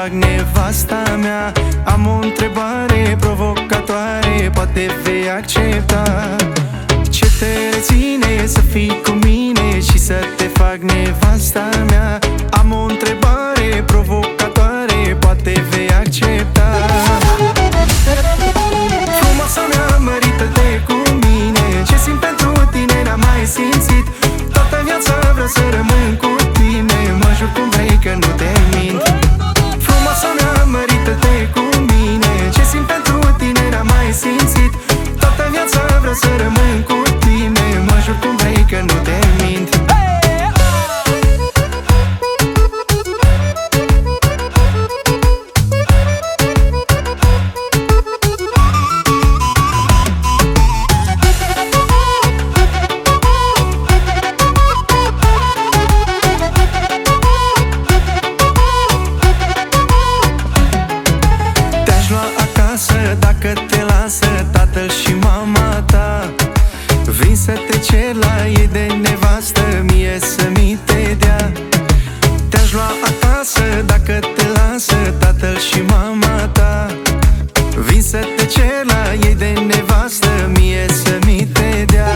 fac nevasta mea. Am o întrebare provocatoare, poate vei accepta. Ce te reține să fii cu mine și să te fac nevasta mea? Am o întrebare provocatoare, poate vei accepta. Frumoasa mea, mărită-te cu mine, ce simt pentru tine n-am mai simțit. Toată viața vreau să rămân cu tine, mă jur cum vrei că nu te mint. Frumoasa mea, mărită-te cu mine, ce simt pentru tine n-am mai simțit. Toată viața vreau să rămân cu tine, mă jur cum vrei că nu te mint. Dacă te lasă tatăl și mama ta, vin să te cer la ei de nevastă, mie să mi te dea. Te-aș lua acasă dacă te lasă tatăl și mama ta, vin să te cer la ei de nevastă, mie să mi te dea.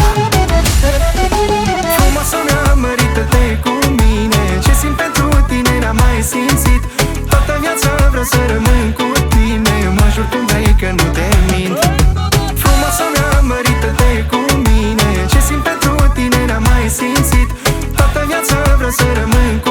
Frumoasa mea, mărită-te cu mine, ce simt pentru tine n-am mai simțit. Toată viața vreau să rămân cu tine, mă jur cum vrei că nu te mint. Frumoasa mea, mărită-te cu mine, ce simt pentru tine n-am mai simțit. Toată viața vreau să rămân cu